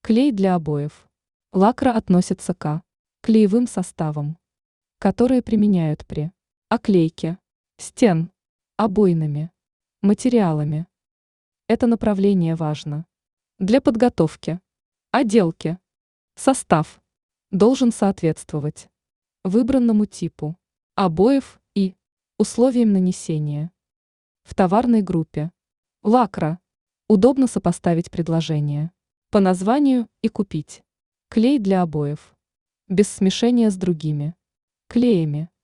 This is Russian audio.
Клей для обоев. Лакра относится к клеевым составам, которые применяют при оклейке стен обойными материалами. Это направление важно для подготовки отделки. Состав должен соответствовать выбранному типу обоев и условиям нанесения. В товарной группе лакра удобно сопоставить предложения по названию и купить клей для обоев без смешения с другими клеями.